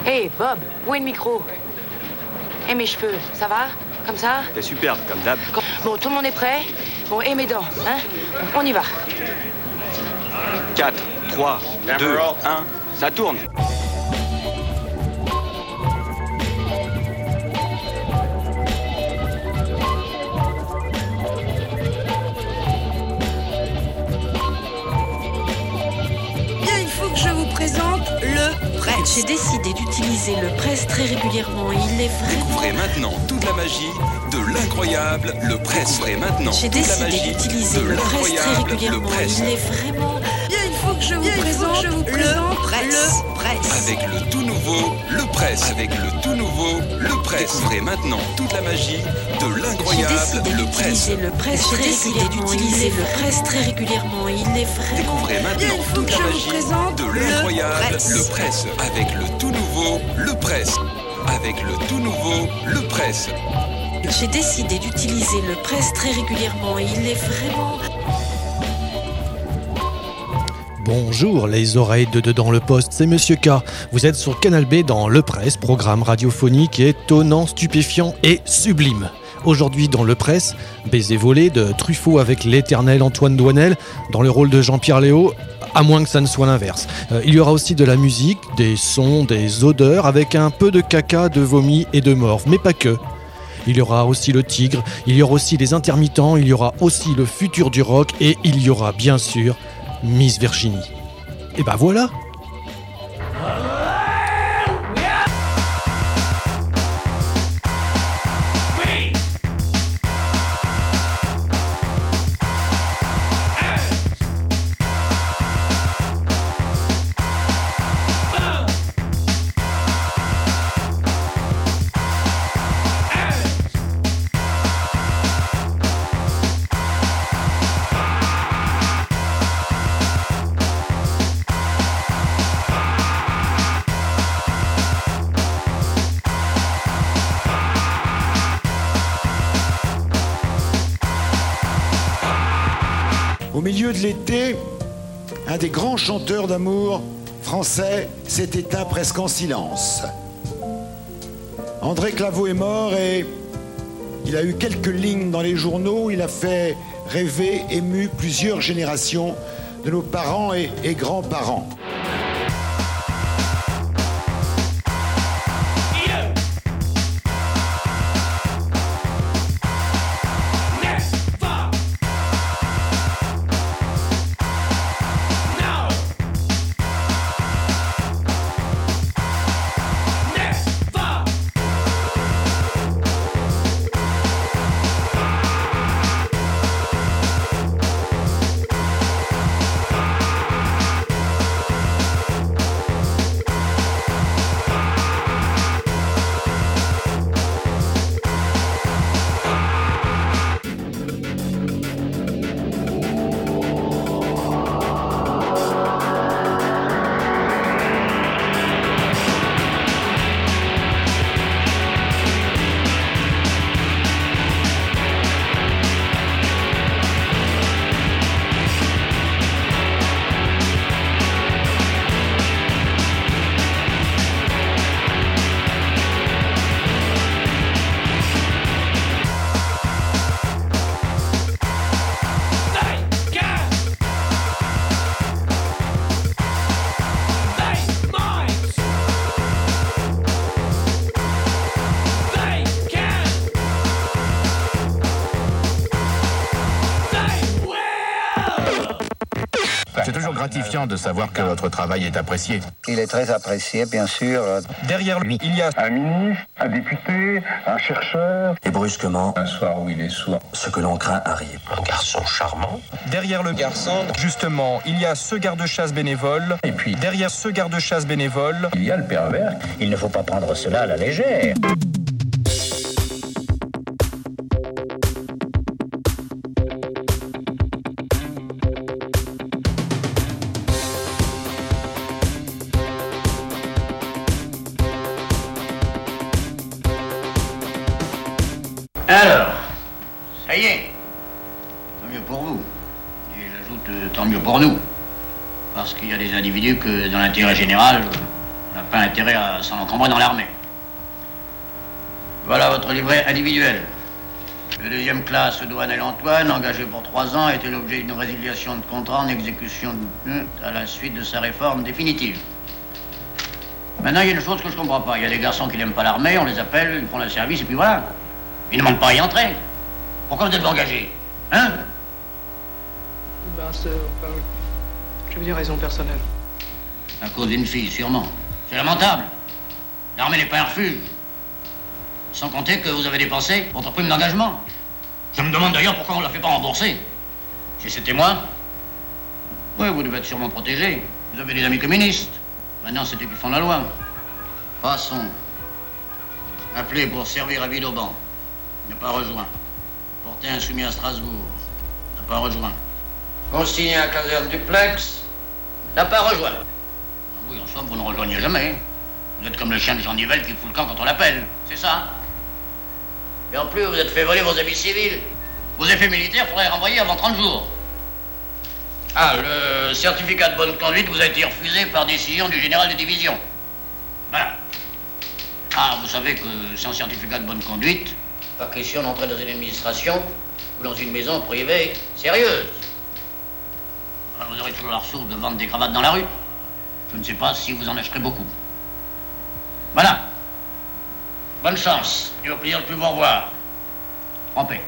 Hé, Bob, où est le micro? Et mes cheveux, ça va? Comme ça? T'es superbe, comme d'hab. Bon, tout le monde est prêt? Bon, et mes dents, hein? On y va. 4, 3, 2, 1, ça tourne. Je vous présente le presse. J'ai décidé d'utiliser le presse très régulièrement. Il est vraiment... Découvrez maintenant toute la magie de l'incroyable le presse. Découvrez maintenant J'ai toute la décidé magie d'utiliser de le presse très l'incroyable régulièrement. le presse. Il est vraiment... Bien, il faut que je vous présente le presse. Avec le tout nouveau le presse. Avec le tout nouveau le presse. Découvrez maintenant toute la magie de l'incroyable le presse. J'ai décidé d'utiliser le presse très régulièrement. Il est vraiment... Découvrez maintenant toute la magie de l'incroyable le presse. Avec le tout nouveau le presse. Avec le tout nouveau le presse. J'ai décidé d'utiliser le presse très régulièrement. Il est vraiment... Bonjour les oreilles de dedans le poste, c'est Monsieur K. Vous êtes sur Canal B dans Le Presse, programme radiophonique étonnant, stupéfiant et sublime. Aujourd'hui dans Le Presse, baiser volé de Truffaut avec l'éternel Antoine Doinel dans le rôle de Jean-Pierre Léaud, à moins que ça ne soit l'inverse. Il y aura aussi de la musique, des sons, des odeurs, avec un peu de caca, de vomi et de morve, mais pas que. Il y aura aussi le tigre, il y aura aussi les intermittents, il y aura aussi le futur du rock et il y aura bien sûr Miss Virginie. Et ben voilà. Au milieu de l'été, un des grands chanteurs d'amour français s'est éteint presque en silence. André Claveau est mort et il a eu quelques lignes dans les journaux. Il a fait rêver, ému plusieurs générations de nos parents et grands-parents. C'est toujours gratifiant de savoir que votre travail est apprécié. Il est très apprécié, bien sûr. Derrière lui, il y a un ministre, un député, un chercheur. Et brusquement, un soir où il est sourd, ce que l'on craint arrive. Un garçon charmant. Derrière le garçon, justement, il y a ce garde-chasse bénévole. Et puis, derrière ce garde-chasse bénévole, il y a le pervers. Il ne faut pas prendre cela à la légère. Alors, ça y est, tant mieux pour vous. Et j'ajoute tant mieux pour nous. Parce qu'il y a des individus que, dans l'intérêt général, on n'a pas intérêt à s'en encombrer dans l'armée. Voilà votre livret individuel. Le 2e classe Douanel Antoine, engagé pour 3 ans, était l'objet d'une résiliation de contrat en exécution à la suite de sa réforme définitive. Maintenant, il y a une chose que je comprends pas. Il y a des garçons qui n'aiment pas l'armée, on les appelle, ils font le service, et puis voilà. Ils ne demandent pas à y entrer. Pourquoi vous êtes engagé? Hein? Ben, je veux dire raison personnelle. À cause d'une fille, sûrement. C'est lamentable. L'armée n'est pas un refuge. Sans compter que vous avez dépensé votre prime d'engagement. Je me demande d'ailleurs pourquoi on ne la fait pas rembourser. Chez ces témoins? Oui, vous devez être sûrement protégé. Vous avez des amis communistes. Maintenant, c'est eux qui font la loi. Passons. Appelé pour servir à Villeauban. N'a pas rejoint. Porté insoumis à Strasbourg. N'a pas rejoint. Consigné à caserne duplex. N'a pas rejoint. Ah oui, en somme, vous ne rejoignez jamais. Vous êtes comme le chien de Jean Nivelle qui fout le camp quand on l'appelle. C'est ça. Et en plus, vous êtes fait voler vos habits civils. Vos effets militaires faudrait renvoyer avant 30 jours. Ah, le certificat de bonne conduite vous a été refusé par décision du général de division. Voilà. Ah, vous savez que sans certificat de bonne conduite, pas question d'entrer dans une administration ou dans une maison privée sérieuse. Alors vous aurez toujours la ressource de vendre des cravates dans la rue. Je ne sais pas si vous en acheterez beaucoup. Voilà. Bonne chance et au plaisir de plus vous revoir. En paix.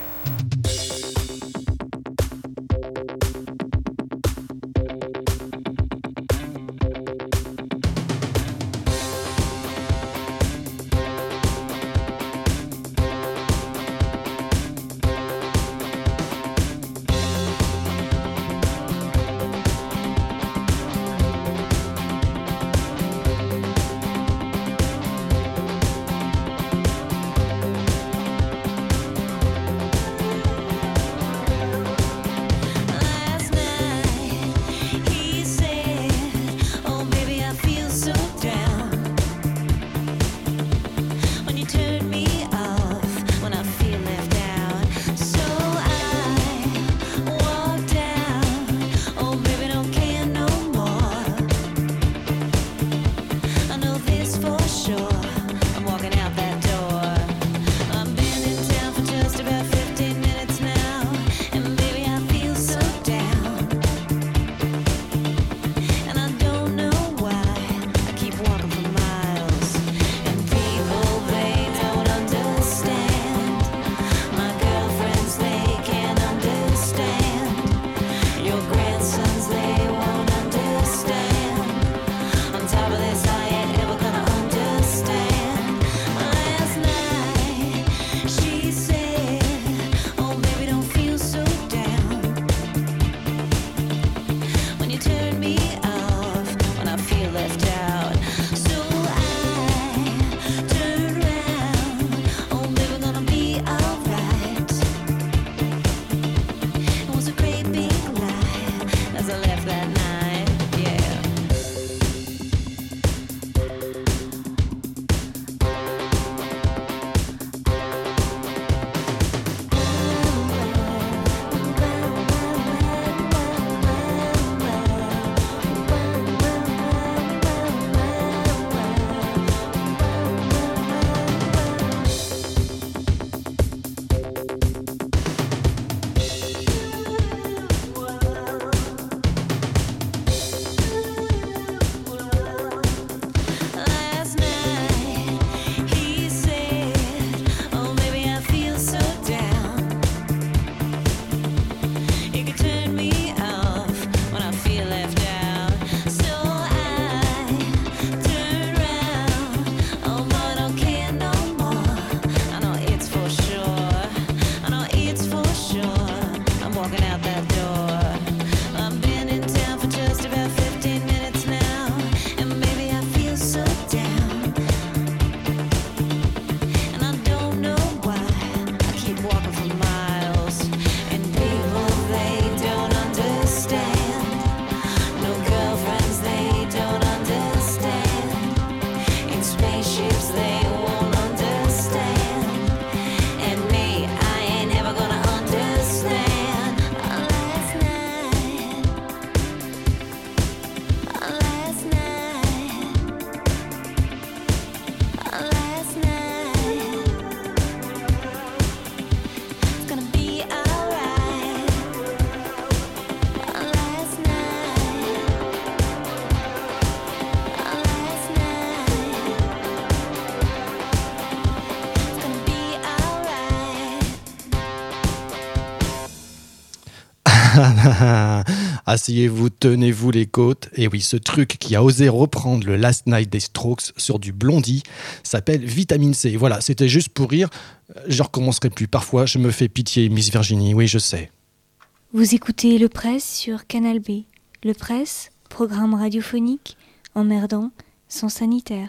Asseyez-vous, tenez-vous les côtes. Et oui, ce truc qui a osé reprendre le Last Night des Strokes sur du Blondie s'appelle Vitamine C. Voilà, c'était juste pour rire. Je recommencerai plus. Parfois, je me fais pitié, Miss Virginie. Oui, je sais. Vous écoutez Le Presse sur Canal B. Le Presse, programme radiophonique, emmerdant, sans sanitaire.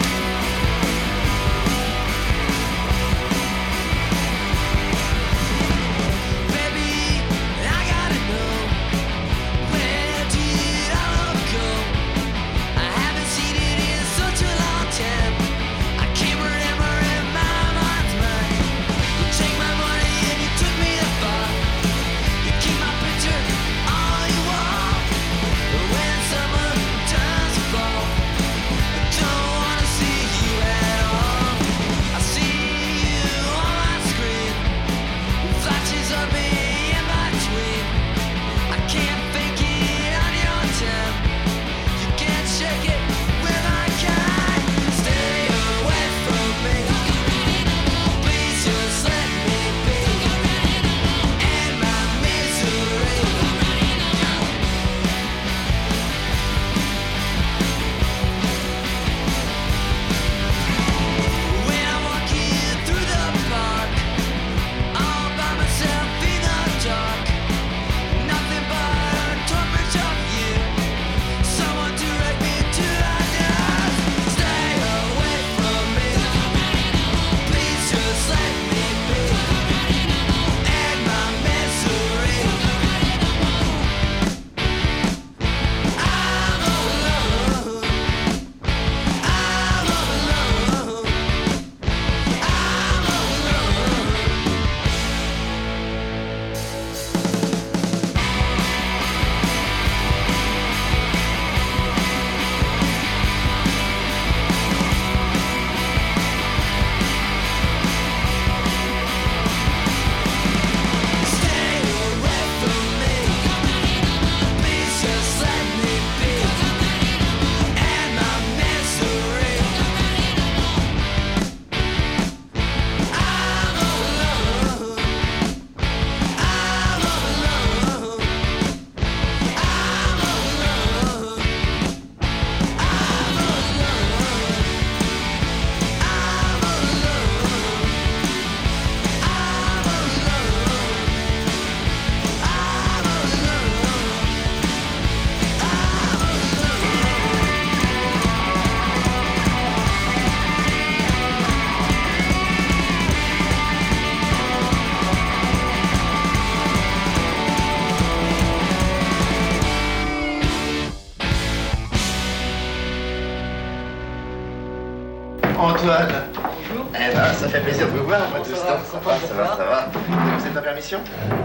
Antoine. Bonjour. Eh ben, ça fait plaisir de vous voir, moi, tout ça. Ça va. Vous êtes en permission?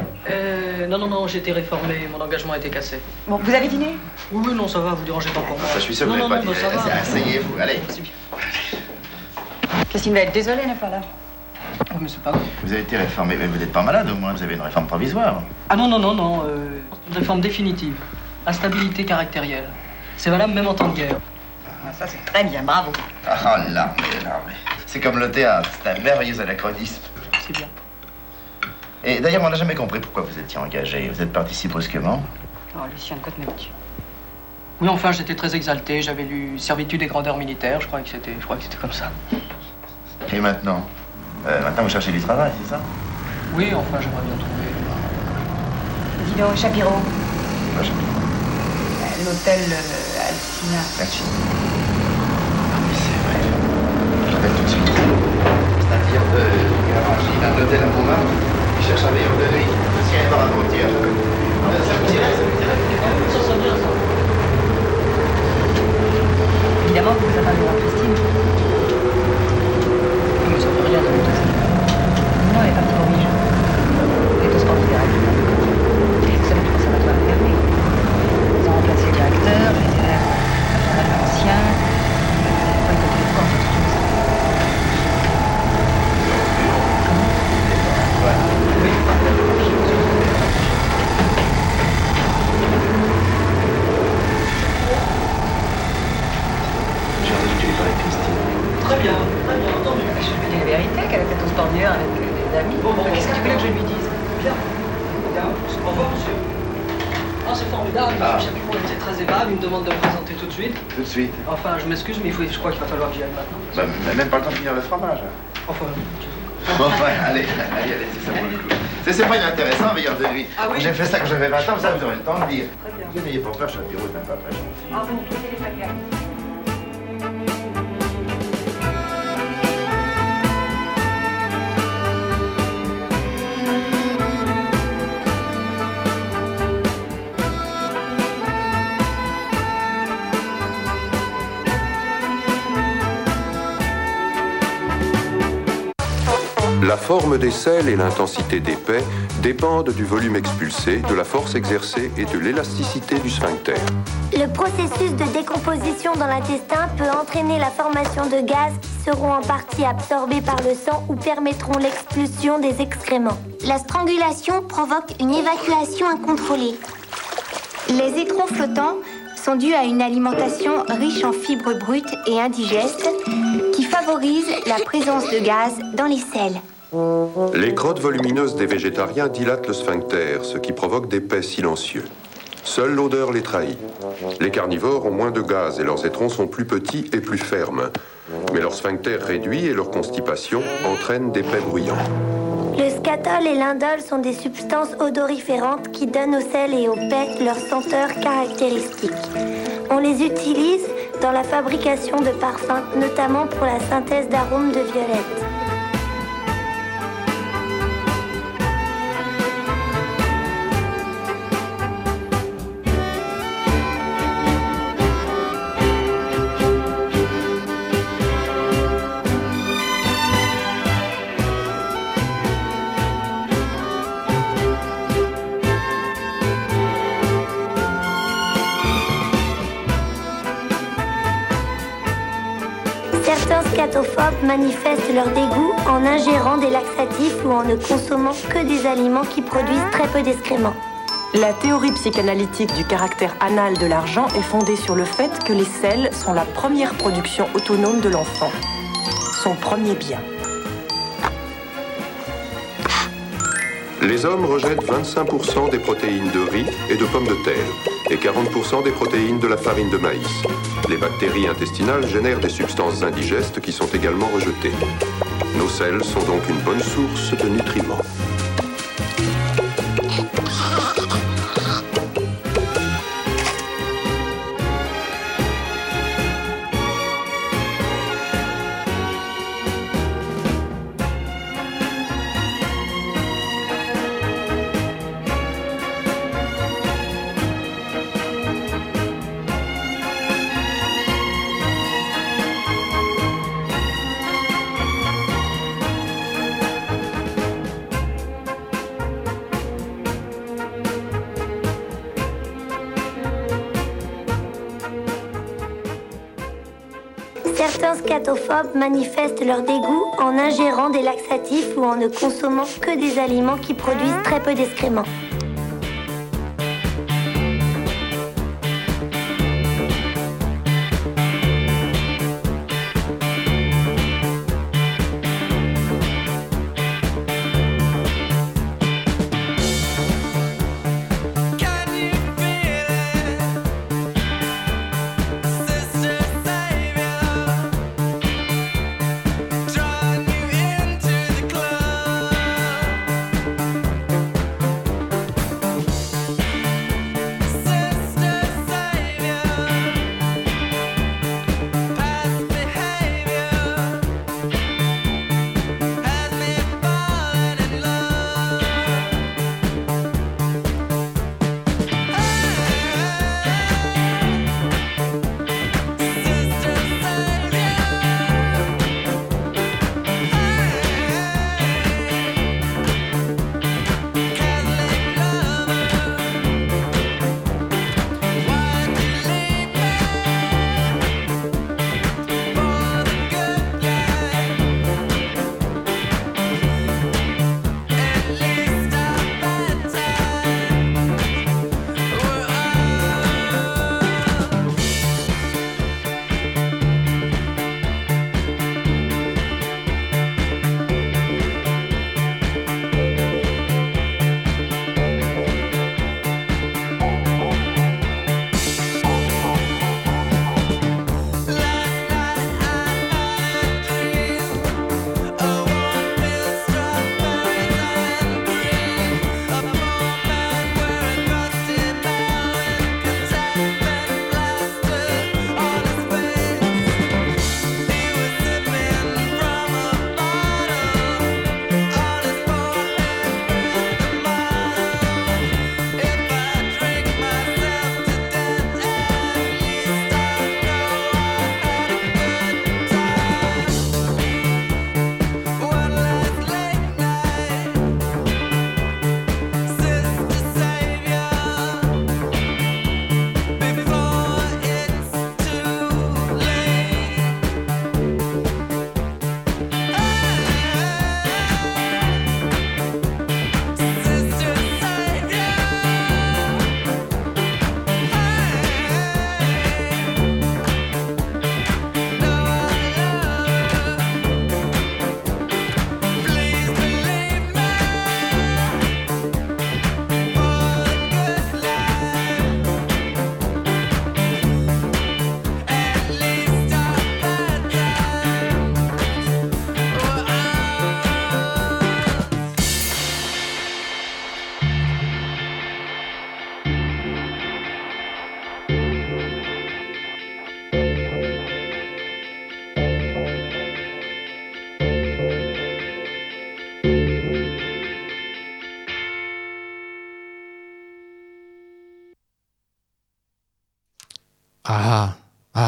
Non, j'ai été réformé, mon engagement a été cassé. Bon, vous avez dîné? Oui, non, ça va, vous dérangez pas pour moi. Ça, je suis sûr que vous n'avez pas dîné. Asseyez-vous, allez. Christine va être désolée, elle n'est pas là. Oh, mais c'est pas grave. Vous avez été réformé, mais vous n'êtes pas malade, au moins, vous avez une réforme provisoire. Ah non, une réforme définitive. Instabilité caractérielle. C'est valable même en temps de guerre. Ça, c'est très bien, bravo. Ah, l'armée. C'est comme le théâtre, c'est un merveilleux anachronisme. C'est bien. Et d'ailleurs, on n'a jamais compris pourquoi vous étiez engagé. Vous êtes parti si brusquement. Oh, Lucien, de quoi te mets-tu? Oui, enfin, j'étais très exalté. J'avais lu Servitude et grandeur militaire. Je croyais que c'était comme ça. Et maintenant Maintenant, vous cherchez du travail, c'est ça? Oui, enfin, j'aimerais bien trouver. Dis donc, Chapiro. Quoi, Chapiro? L'hôtel Alcina. Alcina. Ah oui, c'est vrai. Je l'appelle tout de suite. C'est un tir de garage. Il a un hôtel à Montmartre. Il cherche un meilleur de riz. Si elle va raconter, ça me dirait. Ça sonne bien, ça. Évidemment, vous avez parlé à Christine. Mais ça fait rien, ça me touche. Non, elle est partie pour Michel. Elle est au sport fédéral. Vous savez, tout conservatoire est fermé. Ils ont remplacé le directeur, les élèves, ancien. Pas écouté le corps, tout ça. J'ai entendu que tu parlais de Christine. Très bien, entendu. Je lui dis la vérité, qu'elle a fait au sport avec des amis. Bon, Qu'est-ce que tu veux que je lui dise? Bien. Au revoir, monsieur. c'est formidable. Ah. Monsieur Chapipon était très aimable. Il me demande de me présenter tout de suite. Tout de suite. Enfin, je m'excuse, mais je crois qu'il va falloir que j'y aille maintenant. Bah, mais même pas le temps de finir le fromage. Enfin, Bon, ouais, allez, si ça vaut le coup. C'est pas inintéressant, veilleur de nuit. Ah oui? J'ai fait ça quand j'avais 20 ans, ça vous aurez le temps de lire. Très bien. Vous n'ayez pas peur, Chapiro est même pas très gentil. Ah bon, tout est pas bien. La forme des selles et l'intensité des pets dépendent du volume expulsé, de la force exercée et de l'élasticité du sphincter. Le processus de décomposition dans l'intestin peut entraîner la formation de gaz qui seront en partie absorbés par le sang ou permettront l'expulsion des excréments. La strangulation provoque une évacuation incontrôlée. Les étrons flottants sont dus à une alimentation riche en fibres brutes et indigestes qui favorise la présence de gaz dans les selles. Les crottes volumineuses des végétariens dilatent le sphincter, ce qui provoque des pets silencieux. Seule l'odeur les trahit. Les carnivores ont moins de gaz et leurs étrons sont plus petits et plus fermes. Mais leur sphincter réduit et leur constipation entraînent des pets bruyants. Le scatol et l'indole sont des substances odoriférantes qui donnent aux selles et aux pets leur senteur caractéristique. On les utilise dans la fabrication de parfums, notamment pour la synthèse d'arômes de violette. Certains scatophobes manifestent leur dégoût en ingérant des laxatifs ou en ne consommant que des aliments qui produisent très peu d'excréments. La théorie psychanalytique du caractère anal de l'argent est fondée sur le fait que les selles sont la première production autonome de l'enfant, son premier bien. Les hommes rejettent 25% des protéines de riz et de pommes de terre et 40% des protéines de la farine de maïs. Les bactéries intestinales génèrent des substances indigestes qui sont également rejetées. Nos selles sont donc une bonne source de nutriments. Certains scatophobes manifestent leur dégoût en ingérant des laxatifs ou en ne consommant que des aliments qui produisent très peu d'excréments.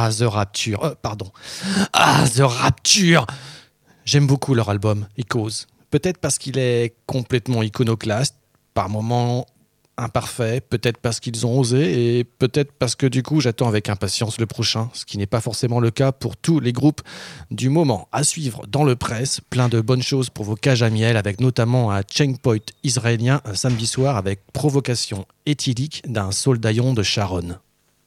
Ah, The Rapture. Pardon. Ah, The Rapture. J'aime beaucoup leur album, Echoes. Peut-être parce qu'il est complètement iconoclaste, par moments imparfait, peut-être parce qu'ils ont osé, et peut-être parce que du coup j'attends avec impatience le prochain, ce qui n'est pas forcément le cas pour tous les groupes du moment. À suivre dans le presse, plein de bonnes choses pour vos cages à miel, avec notamment un checkpoint israélien un samedi soir avec provocation éthylique d'un soldaillon de Sharon.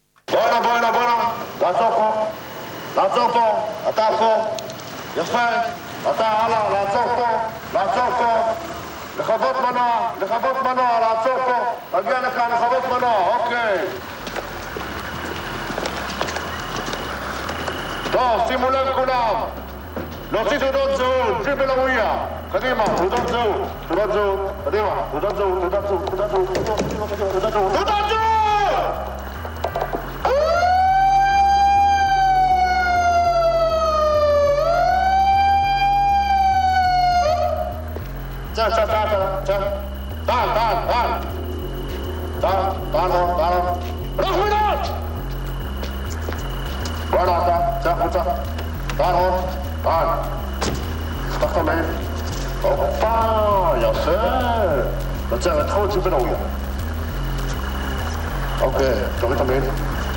לעצור פה, אתה פה, יפה, אתה הלאה, לעצור פה, לכבות מנוע, לעצור פה, תגיע לכאן, לכבות מנוע, אוקיי. טוב, שימו לב כולם, להוציא תעודות זהות, ג'יב אל-הוויה, קדימה, תעודות זהות, קדימה, תעודות זהות. טען, רוח מינות! בוא נעתה, צא החוצה. טען, פתח את המעיל. הופה, יפה. נוצר את חוץ ובנאויה. אוקיי, תוריד את המעיל.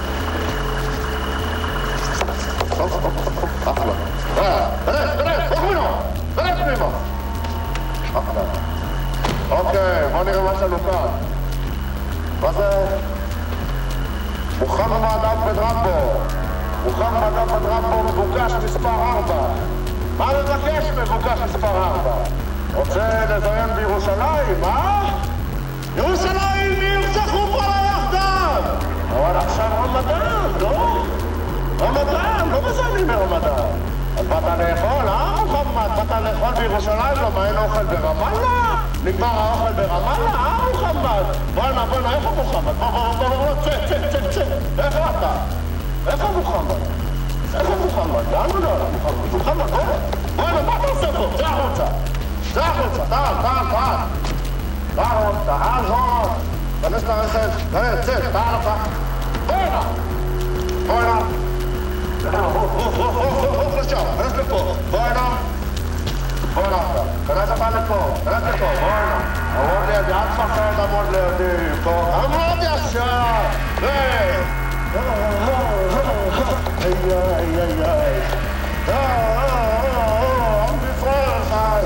אחלה. כנס, רוח מינות! כנס פנימה! אחלה. אוקיי, בוא נראה מה שלנו כאן. מה זה? מוחמד עבד רבו מבוקש מספר 4. מה מבקש מבוקש מספר 4? רוצה לזיין בירושלים, ירושלים ירצחו כל היחדיו! אבל עכשיו רמדאן, לא? לא מזיינים ברמדאן. אז באת לאכול, מוחמד? באת לאכול בירושלים? לא, מה אין אוכל ברמאללה? נגמר האוכל ברמאללה, מוחמד? בוא'נה, איפה מוחמד? בוא, צא. איפה אתה? איפה מוחמד? לאן הוא לא הולך מוחמד? מוחמד, בוא'נה, מה אתה עושה פה? צא החוצה, תעל זון, כנס לרכב, צא, תעל לך. בוא'נה. לשם, כנס לפה, בוא'נה, כנס אתה לפה, בוא'נה. עמוד לידי, אל תפחד עמוד לידי, עמוד ישר, עם בפרל חי,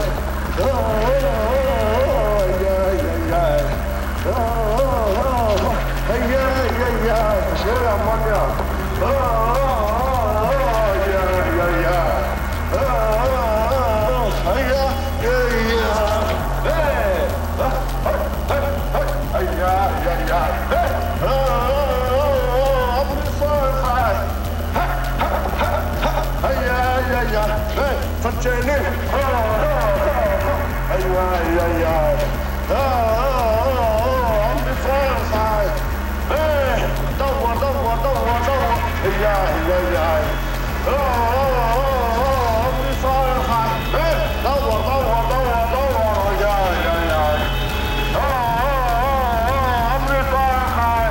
תשאיר לי אמוניה, צ'לי עם בפרל חי דוור עם בפרל חי דוור עם בפרל חי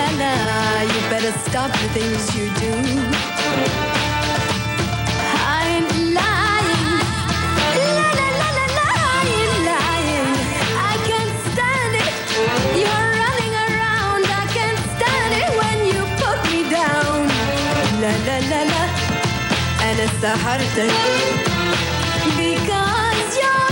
la la, you better stop the things you do. I ain't lying, la la la la la, I ain't lying. I can't stand it, you're running around. I can't stand it when you put me down. La la la la, and it's the hardest thing. Because you're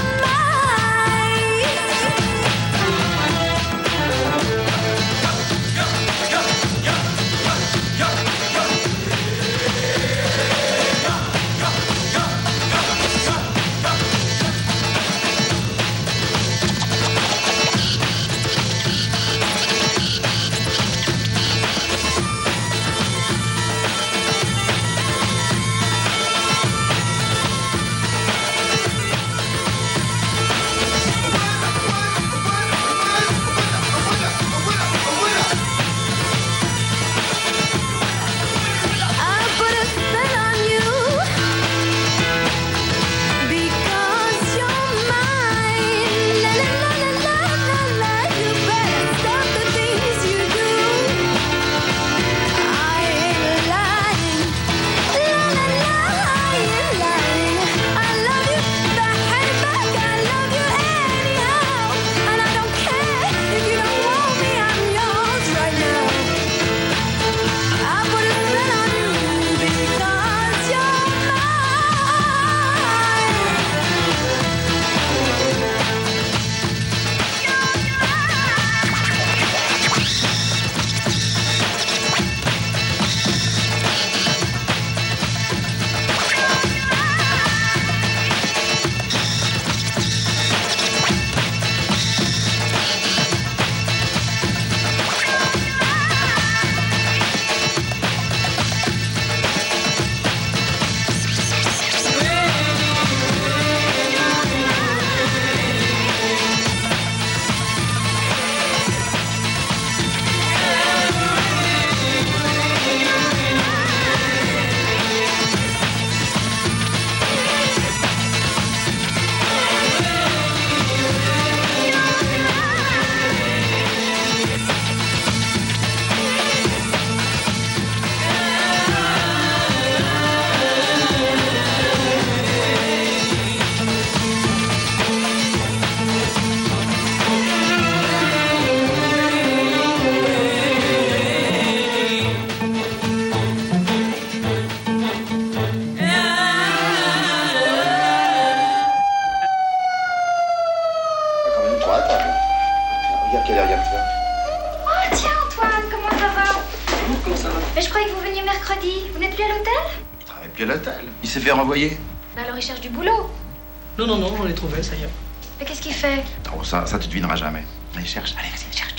Puis à l'hôtel. Il s'est fait renvoyer. Bah alors il cherche du boulot. Non, j'en ai trouvé, ça y est. Mais qu'est-ce qu'il fait? Oh, ça tu devineras jamais. Allez, cherche. Allez, vas-y, cherche.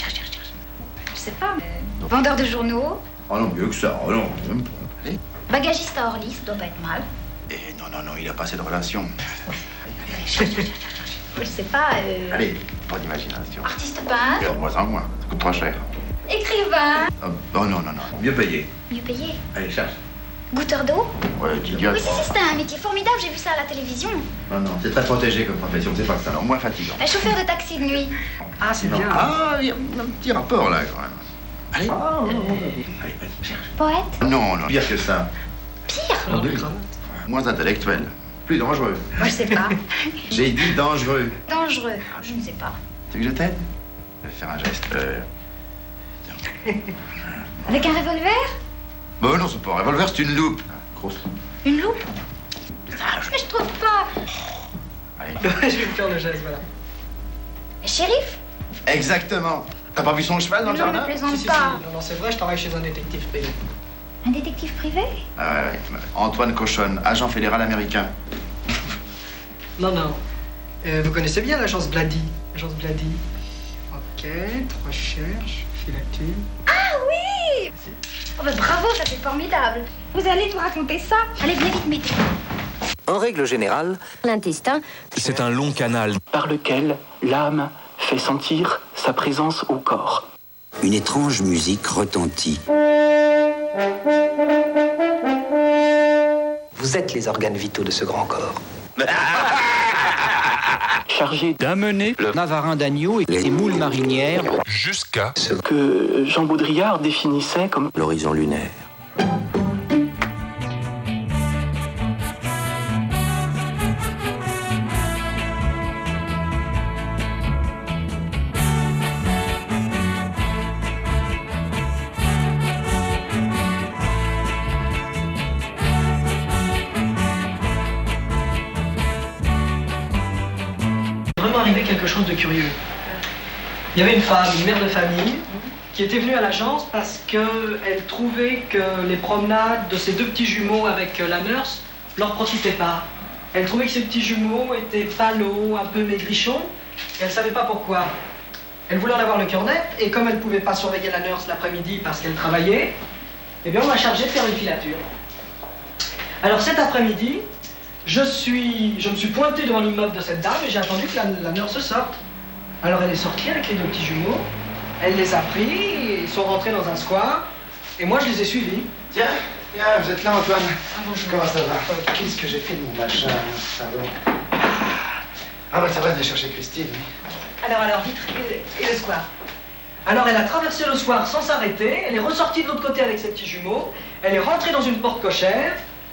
Je sais pas, mais... Vendeur de journaux. Oh non, mieux que ça. Oh non, même pas. Allez. Bagagiste à Orly, ça doit pas être mal. Et non, il a pas assez de relations. Allez, cherche. Je sais pas, Allez, pas d'imagination. Artiste peintre. De moins en moins, ça coûte trop cher. Écrivain. Oh non, mieux payé. Mieux payé. Allez, cherche. Goûteur d'eau. Ouais, t'idiote. Oui, si, c'était un métier formidable, j'ai vu ça à la télévision. Non, c'est très protégé comme profession, c'est pas que ça, alors moins fatigant. Chauffeur de taxi de nuit. Ah, c'est bien. Ah, il y a un petit rapport là, quand même. Allez. Allez, vas-y, cherche. Poète. Non, pire que ça. Pire. Moins intellectuel. Plus dangereux. Moi, je sais pas. J'ai dit dangereux. Dangereux. Je ne sais pas. Tu veux que je t'aide? Je vais faire un geste. Avec un revolver? Bon, non, c'est pas un revolver, c'est une loupe. Grosse loupe. Une loupe? Mais je trouve pas. Allez. Je vais faire le geste, voilà. Mais shérif? Exactement. T'as pas vu son cheval dans le jardin? Non, ne plaisante Si. pas. Non, c'est vrai, je travaille chez un détective privé. Un détective privé? Ah ouais. Antoine Cochonne, agent fédéral américain. Non. Vous connaissez bien l'agence Blady? L'agence Blady. Enquête, recherche, filature. Ah oui! Oh bah bravo, ça c'est formidable. Vous allez nous raconter ça? Allez, viens vite, mettez. En règle générale, l'intestin, c'est un long canal par lequel l'âme fait sentir sa présence au corps. Une étrange musique retentit. Vous êtes les organes vitaux de ce grand corps. chargé d'amener le navarin d'agneau et les moules marinières jusqu'à ce que Jean Baudrillard définissait comme l'horizon lunaire. Arrivé quelque chose de curieux. Il y avait une femme, une mère de famille, qui était venue à l'agence parce qu'elle trouvait que les promenades de ses deux petits jumeaux avec la nurse leur profitaient pas. Elle trouvait que ces petits jumeaux étaient palos, un peu maigrichons, et elle ne savait pas pourquoi. Elle voulait en avoir le cœur net, et comme elle ne pouvait pas surveiller la nurse l'après-midi parce qu'elle travaillait, eh bien on m'a chargé de faire une filature. Alors cet après-midi, je me suis pointé devant l'immeuble de cette dame et j'ai attendu que la nurse sorte. Alors elle est sortie avec les deux petits jumeaux, elle les a pris, ils sont rentrés dans un square, et moi je les ai suivis. Tiens, vous êtes là Antoine. Comment ça va? Qu'est-ce que j'ai fait de mon machin? Pardon. Ah bah ça va, je vais chercher Christine. Alors, vite, et le square? Alors elle a traversé le square sans s'arrêter, elle est ressortie de l'autre côté avec ses petits jumeaux, elle est rentrée dans une porte cochère,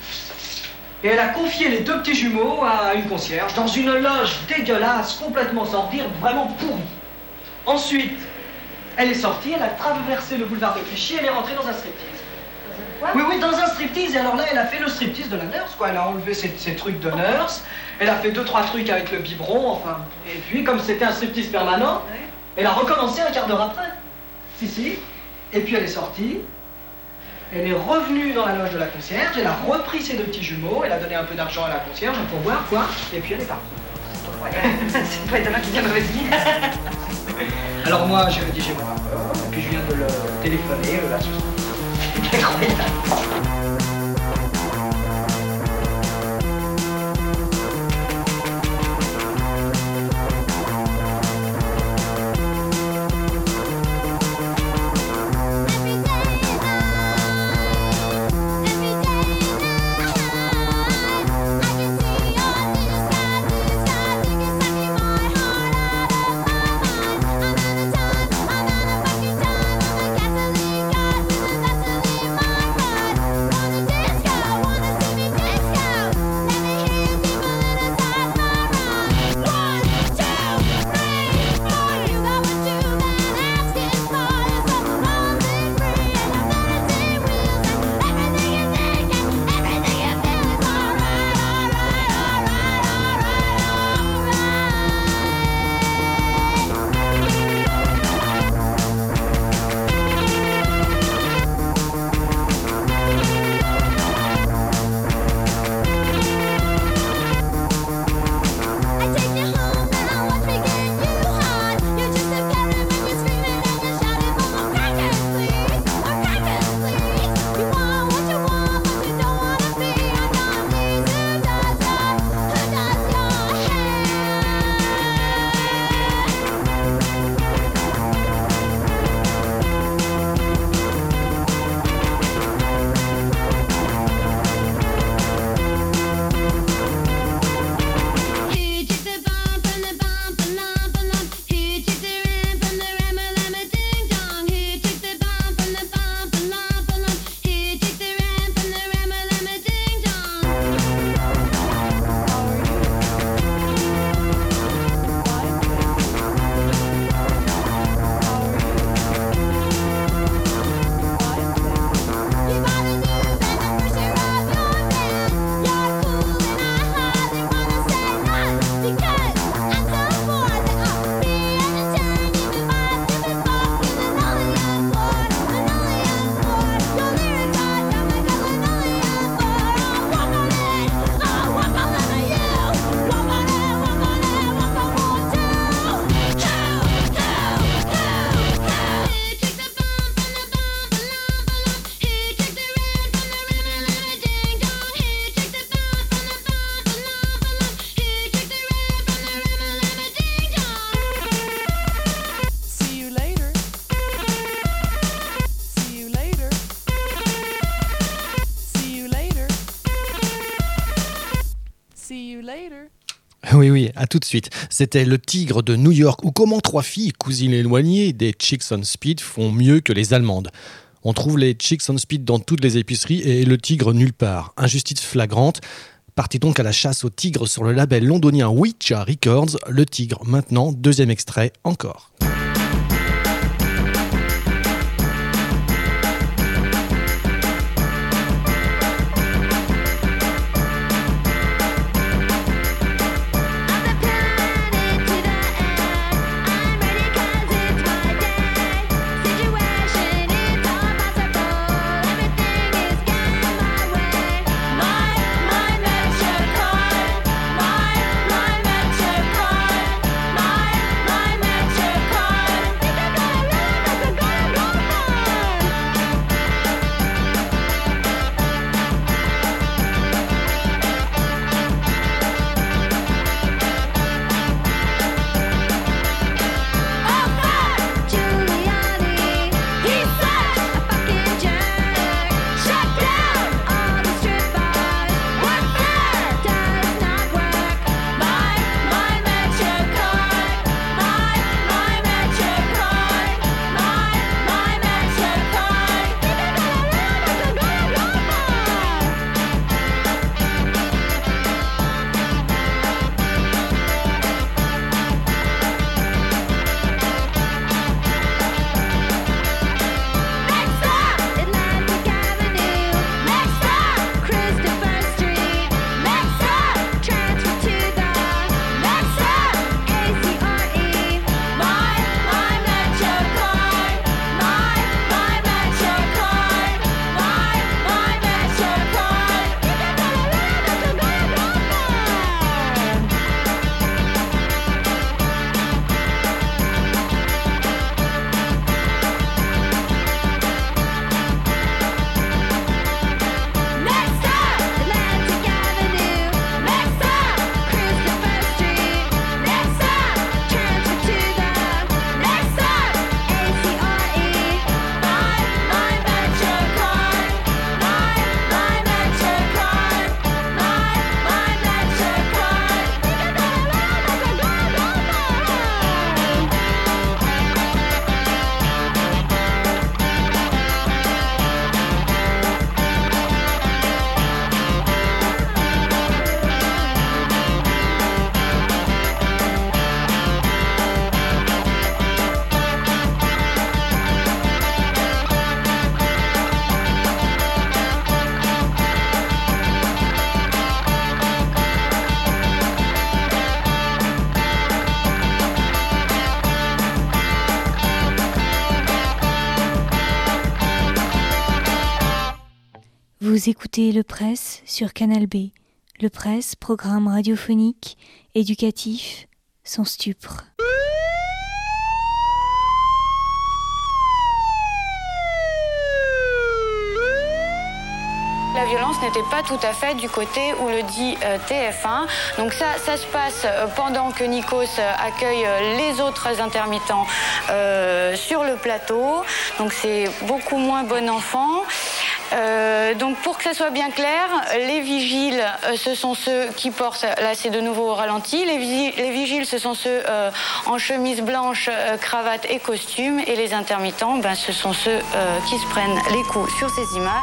et elle a confié les deux petits jumeaux à une concierge dans une loge dégueulasse, complètement sordide, vraiment pourrie. Ensuite, elle est sortie, elle a traversé le boulevard de Clichy, elle est rentrée dans un striptease. Quoi? Oui, dans un striptease. Et alors là, elle a fait le striptease de la nurse, quoi. Elle a enlevé ses trucs de nurse, elle a fait 2-3 trucs avec le biberon, enfin. Et puis, comme c'était un striptease permanent, elle a recommencé un quart d'heure après. Si. Et puis elle est sortie. Elle est revenue dans la loge de la concierge, elle a repris ses deux petits jumeaux, elle a donné un peu d'argent à la concierge pour boire, quoi, et puis elle est partie. C'est pas étonnant qu'il y ait mauvaise mine. Alors moi, j'ai rédigé mon rapport, et puis je viens de le téléphoner, là, ce soir. C'est incroyable. Gasoline got Oui, à tout de suite. C'était Le Tigre de New York, ou comment 3 filles, cousines éloignées des Chicks on Speed, font mieux que les Allemandes. On trouve les Chicks on Speed dans toutes les épiceries et Le Tigre nulle part. Injustice flagrante. Partez donc à la chasse au tigre sur le label londonien Witcha Records. Le Tigre maintenant, 2e extrait encore. Vous écoutez Le Presse sur Canal B. Le Presse, programme radiophonique, éducatif, sans stupre. La violence n'était pas tout à fait du côté où le dit TF1. Donc ça se passe pendant que Nikos accueille les autres intermittents sur le plateau. Donc c'est beaucoup moins bon enfant. Donc pour que ça soit bien clair, les vigiles, ce sont ceux qui portent, là c'est de nouveau au ralenti, les vigiles ce sont ceux en chemise blanche, cravate et costume, et les intermittents, ce sont ceux qui se prennent les coups sur ces images.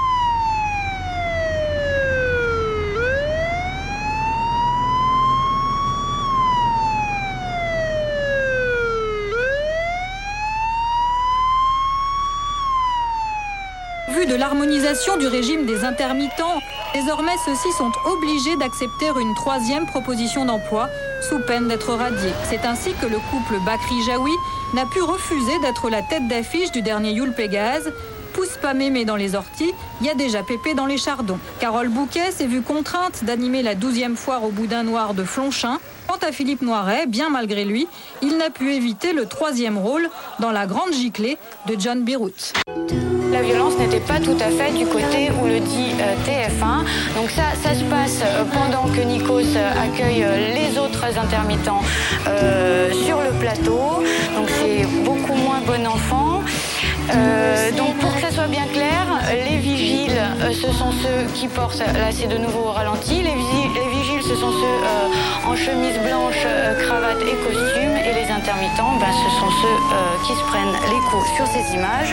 De l'harmonisation du régime des intermittents, désormais ceux-ci sont obligés d'accepter une 3e proposition d'emploi sous peine d'être radiés. C'est ainsi que le couple Bakri-Jaoui n'a pu refuser d'être la tête d'affiche du dernier Yule Pégase. Pousse pas mémé dans les orties, il y a déjà Pépé dans les chardons. Carole Bouquet s'est vue contrainte d'animer la 12e foire au Boudin Noir de Flonchin. Quant à Philippe Noiret, bien malgré lui, il n'a pu éviter le 3e rôle dans La Grande Giclée de John Beirut. La violence n'était pas tout à fait du côté où le dit TF1. Donc ça se passe pendant que Nikos accueille les autres intermittents sur le plateau. Donc c'est beaucoup moins bon enfant. Donc pour que ça soit bien clair, les vigiles, ce sont ceux qui portent, là c'est de nouveau au ralenti, les vigiles ce sont ceux en chemise blanche, cravate et costume. Et les intermittents, ce sont ceux qui se prennent les coups sur ces images.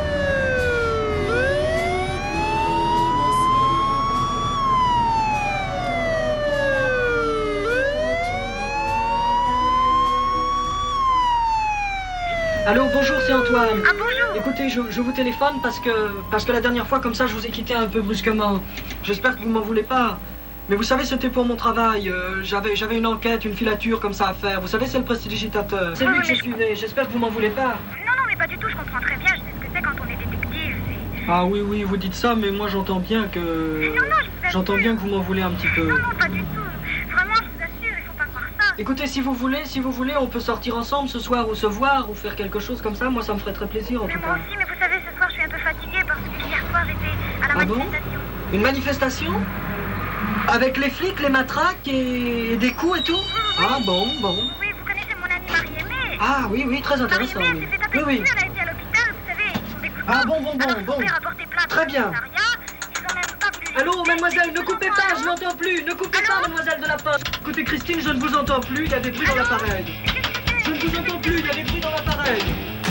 Allô, bonjour, c'est Antoine. Ah, bonjour. Écoutez, je vous téléphone parce que la dernière fois, comme ça, je vous ai quitté un peu brusquement. J'espère que vous m'en voulez pas. Mais vous savez, c'était pour mon travail. J'avais une enquête, une filature comme ça à faire. Vous savez, c'est le prestidigitateur. C'est lui que je suivais. J'espère que vous m'en voulez pas. Non, mais pas du tout, je comprends très bien. Je sais ce que c'est quand on est détective. Ah oui, vous dites ça, mais moi j'entends bien que... J'entends bien que vous m'en voulez un petit peu. Non, pas du tout. Vraiment, je vous assure, il faut pas croire ça. Écoutez, si vous voulez, on peut sortir ensemble ce soir ou se voir ou faire quelque chose comme ça. Moi, ça me ferait très plaisir en tout cas. Moi aussi, mais vous savez, ce soir, je suis un peu fatiguée parce que hier soir, j'étais à la manifestation. Une manifestation? Avec les flics, les matraques et des coups et tout? Ah bon. Oui, vous connaissez mon amie Marie-Aimée. Ah oui, très intéressant. Marie-Aimée, elle s'est fait taper dessus, elle a été à l'hôpital, vous savez, ils sont des coups de Ah bon. Alors, son père a porté plainte Très bien. au commissariat, ils ont même pas voulu... Allô, mademoiselle, ne coupez pas, je n'entends plus. Ne coupez pas, mademoiselle de la Poste. Écoutez, Christine, je ne vous entends plus, il y a des bruits dans l'appareil. Je ne vous entends plus, il y a des bruits dans l'appareil.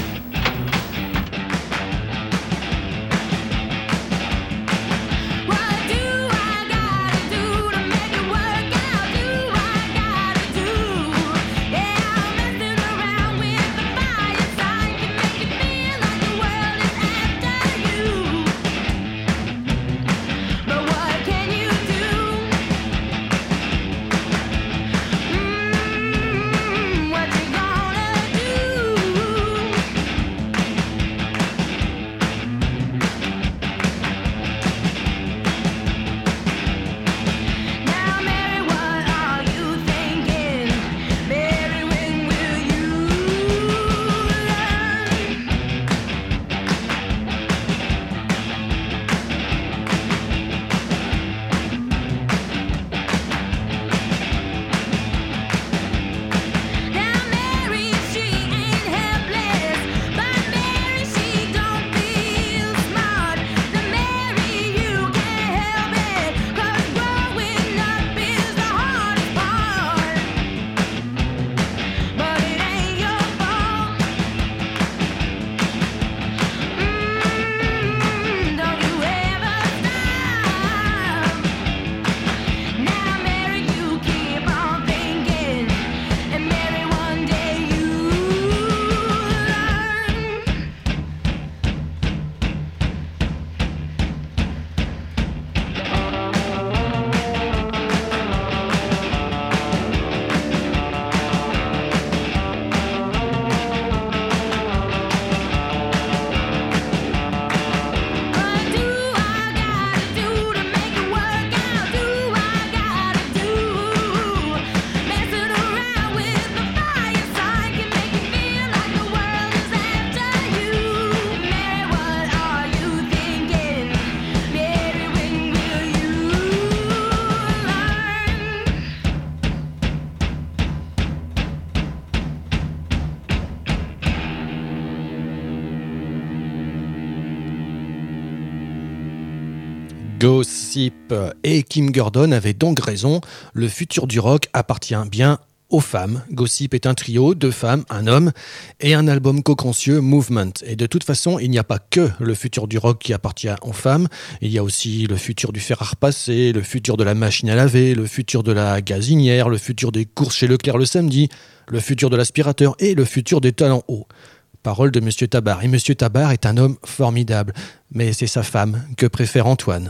Gossip et Kim Gordon avaient donc raison, le futur du rock appartient bien aux femmes. Gossip est un trio, 2 femmes, un homme et un album co-conscieux, Movement. Et de toute façon, il n'y a pas que le futur du rock qui appartient aux femmes, il y a aussi le futur du fer à repasser, le futur de la machine à laver, le futur de la gazinière, le futur des courses chez Leclerc le samedi, le futur de l'aspirateur et le futur des talents hauts. Parole de Monsieur Tabar. Et Monsieur Tabar est un homme formidable, mais c'est sa femme que préfère Antoine.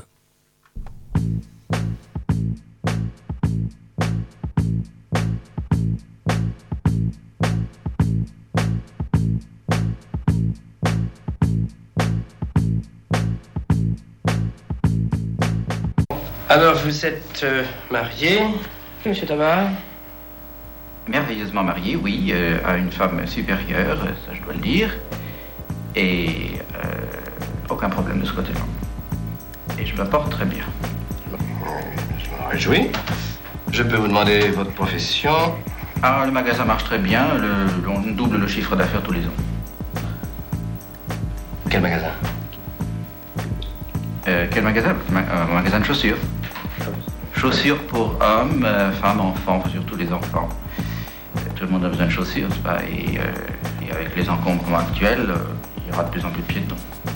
Alors, vous êtes marié, Monsieur Tabar? Merveilleusement marié, oui, à une femme supérieure, ça je dois le dire. Et aucun problème de ce côté-là. Et je la porte très bien. Je m'en réjouis. Je peux vous demander votre profession? Ah, le magasin marche très bien, on double le chiffre d'affaires tous les ans. Quel magasin? Quel magasin? Un magasin de chaussures. Chaussures pour hommes, femmes, enfants, surtout les enfants. Tout le monde a besoin de chaussures, c'est pas, et avec les encombrements actuels, il y aura de plus en plus de piétons.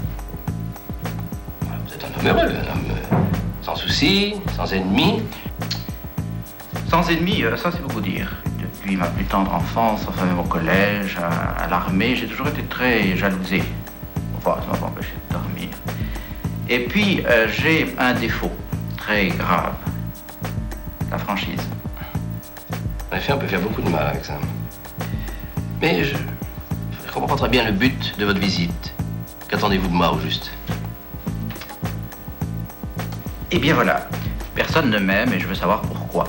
Vous êtes un homme heureux, un homme sans soucis, sans ennemis. Sans ennemis, ça c'est beaucoup dire. Depuis ma plus tendre enfance, enfin même au collège, à l'armée, j'ai toujours été très jalousé. Enfin, ça m'a empêché de dormir. Et puis, j'ai un défaut très grave. La franchise. En effet, on peut faire beaucoup de mal avec ça. Mais je comprends pas très bien le but de votre visite. Qu'attendez-vous de moi, au juste? Eh bien voilà, personne ne m'aime et je veux savoir pourquoi.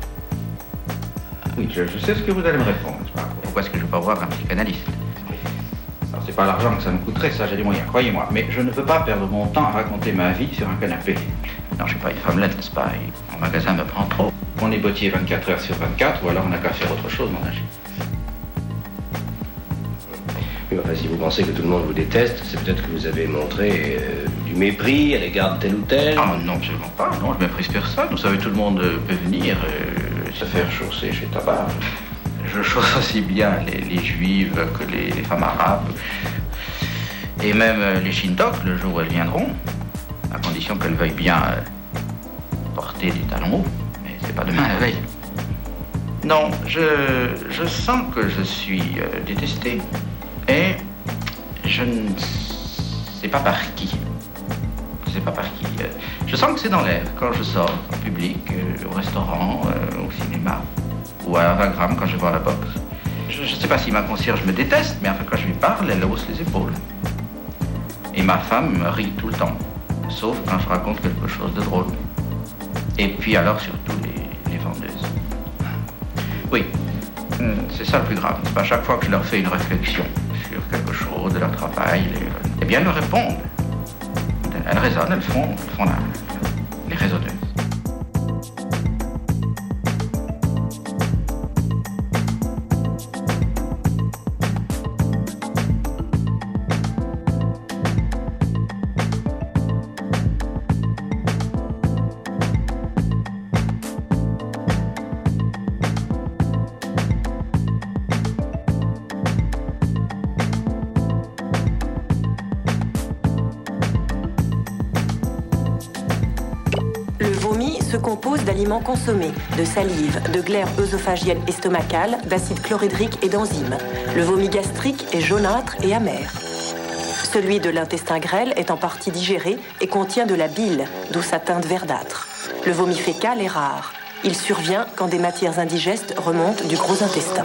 Oui, je sais ce que vous allez me répondre, n'est-ce pas? Pourquoi est-ce que je ne veux pas voir un psychanalyste? Alors, c'est pas l'argent que ça me coûterait, ça j'ai les moyens, croyez-moi. Mais je ne veux pas perdre mon temps à raconter ma vie sur un canapé. Non, je suis pas une femmelette, n'est-ce pas? Et mon magasin me prend trop. On est bottier 24 heures sur 24, ou alors on n'a qu'à faire autre chose, mon âge. Oui, enfin, si vous pensez que tout le monde vous déteste, c'est peut-être que vous avez montré du mépris à l'égard de tel ou tel. Ah non, absolument pas. Non, je méprise personne. Vous savez, tout le monde peut venir se faire chausser chez Tabac. Je chausse aussi bien les juives que les femmes arabes. Et même les shintok, le jour où elles viendront, à condition qu'elles veuillent bien porter des talons hauts. Mais c'est pas demain la veille. Non, je sens que je suis détesté. Et je ne sais pas par qui. Je sais pas par qui. Je sens que c'est dans l'air quand je sors en public, au restaurant, au cinéma, ou à 20 grammes quand je vais à la boxe. Je ne sais pas si ma concierge me déteste, mais enfin quand je lui parle, elle hausse les épaules. Et ma femme me rit tout le temps, sauf quand je raconte quelque chose de drôle. Et puis alors surtout les vendeuses. Oui, c'est ça le plus grave. C'est pas chaque fois que je leur fais une réflexion sur quelque chose de leur travail, eh bien elles me répondent. Elles raisonnent, elles font les raisonneuses. Compose d'aliments consommés, de salive, de glaire œsophagienne estomacale, d'acide chlorhydrique et d'enzymes. Le vomi gastrique est jaunâtre et amer. Celui de l'intestin grêle est en partie digéré et contient de la bile, d'où sa teinte verdâtre. Le vomi fécal est rare. Il survient quand des matières indigestes remontent du gros intestin.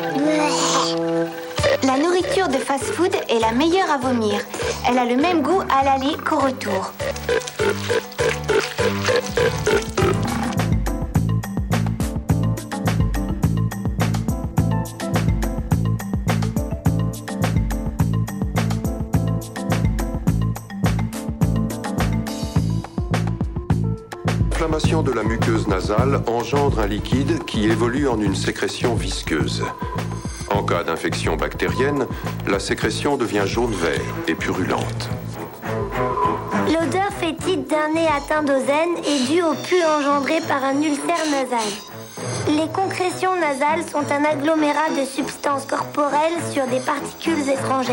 La nourriture de fast-food est la meilleure à vomir. Elle a le même goût à l'aller qu'au retour. L'inflammation de la muqueuse nasale engendre un liquide qui évolue en une sécrétion visqueuse. En cas d'infection bactérienne, la sécrétion devient jaune-vert et purulente. L'odeur fétide d'un nez atteint d'ozène est due au pus engendré par un ulcère nasal. Les concrétions nasales sont un agglomérat de substances corporelles sur des particules étrangères.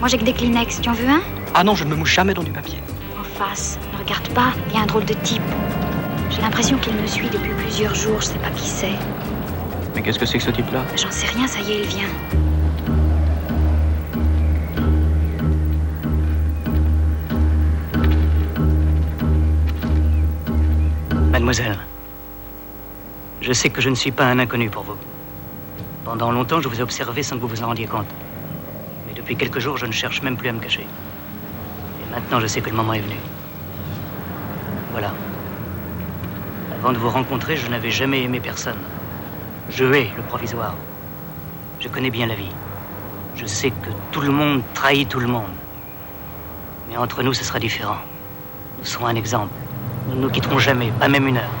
Moi j'ai que des Kleenex, tu en veux un? Ah non, je ne me mouche jamais dans du papier. En face, ne regarde pas, il y a un drôle de type. J'ai l'impression qu'il me suit depuis plusieurs jours, je sais pas qui c'est. Mais qu'est-ce que c'est que ce type-là? J'en sais rien, ça y est, il vient. Mademoiselle, je sais que je ne suis pas un inconnu pour vous. Pendant longtemps, je vous ai observé sans que vous vous en rendiez compte. Mais depuis quelques jours, je ne cherche même plus à me cacher. Et maintenant, je sais que le moment est venu. Voilà. Avant de vous rencontrer, je n'avais jamais aimé personne. Je hais le provisoire. Je connais bien la vie. Je sais que tout le monde trahit tout le monde. Mais entre nous, ce sera différent. Nous serons un exemple. Nous ne nous quitterons jamais, pas même une heure.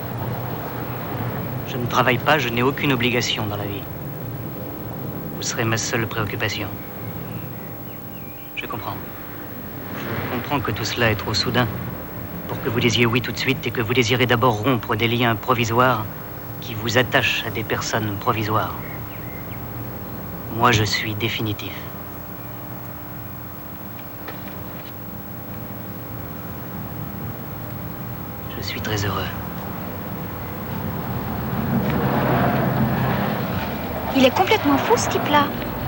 Je ne travaille pas, je n'ai aucune obligation dans la vie. Vous serez ma seule préoccupation. Je comprends. Je comprends que tout cela est trop soudain pour que vous disiez oui tout de suite et que vous désirez d'abord rompre des liens provisoires qui vous attachent à des personnes provisoires. Moi, je suis définitif. Je suis très heureux. Il est complètement fou, ce type-là.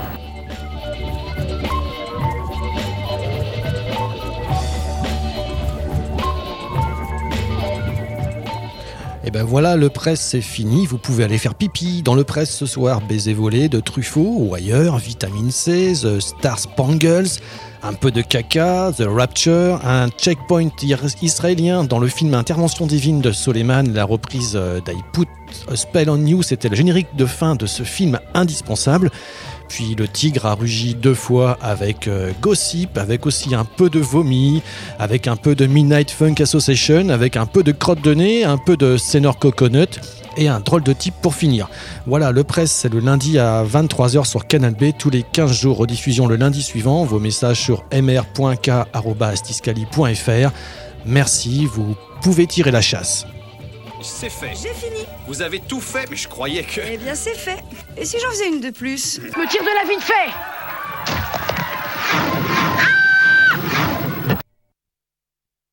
Et ben voilà, le presse c'est fini, vous pouvez aller faire pipi dans le presse ce soir. Baiser volé de Truffaut ou ailleurs, Vitamine C, The Star Spangles, un peu de caca, The Rapture, un checkpoint israélien dans le film Intervention divine de Soleiman, la reprise d'I Put a Spell on You, c'était le générique de fin de ce film indispensable. Puis le tigre a rugi 2 fois avec Gossip, avec aussi un peu de vomi, avec un peu de Midnight Funk Association, avec un peu de crotte de nez, un peu de Senor Coconut et un drôle de type pour finir. Voilà, le presse c'est le lundi à 23h sur Canal B, tous les 15 jours, rediffusion le lundi suivant. Vos messages sur mr.k@tiscali.fr. Merci, vous pouvez tirer la chasse. C'est fait. J'ai fini. Vous avez tout fait, mais je croyais que... Eh bien, c'est fait. Et si j'en faisais une de plus? Me tire de la vite fait.